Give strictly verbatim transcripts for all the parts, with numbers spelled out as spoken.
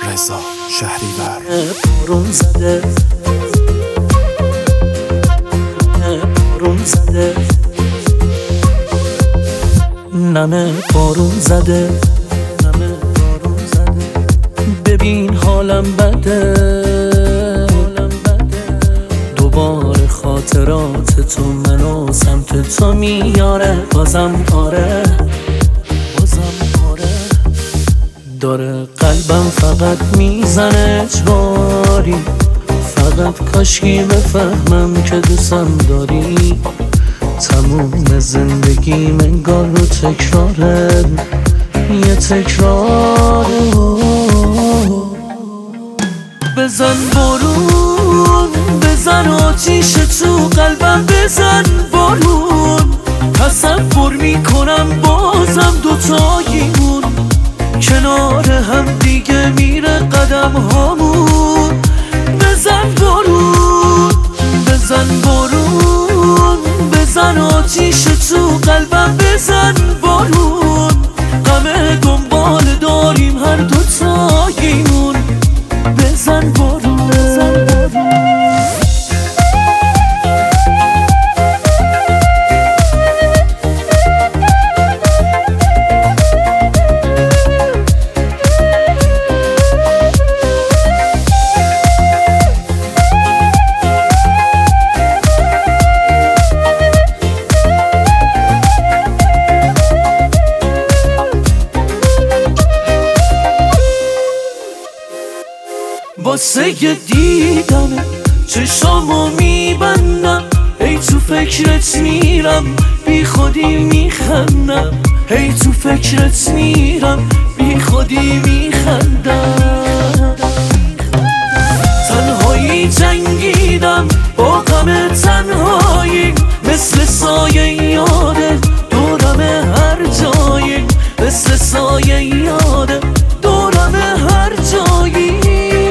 رضا شهریور. بارون زده بارون زده ننه بارون زده ننه بارون زده ببین حالم بده حالم بده دوباره خاطرات تو منو سمت تو میاره بازم آره بازم آره داره قلبم فقط میزنه اجباری فقط کاشکی بفهمم که دوستم داری تموم زندگی انگار رو تکراره یه تکراره بزن بارون بزن آتیش تو قلبم بزن بارون تصور میکنم بازم دوتاییمون کنار هم دیگه میره قدم هامون بزن بارون بزن بارون بزن آتیش تو قلبم بزن بارون غمه دنبال داریم هر دوتاییمون بزن بارون بزن بارون واسه دیدن چشامو میبندم هی تو فکرت میرم بی خودی میخندم هی تو فکرت میرم بی خودی میخندم تنهایی جنگیدم با غم تنهایی مثل سایه یاده دورم هر جایی مثل سایه یاده دورم هر جایی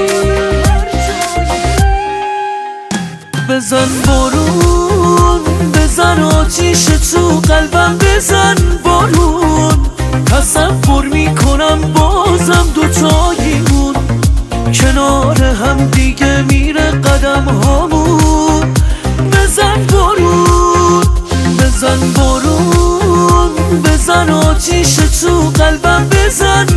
بزن بارون بزن آتیش تو قلبم بزن بارون تصور میکنم بازم دوتاییمون کنار هم دیگه میره قدم هامون بزن بارون بزن بارون بزن آتیش تو قلبم بزن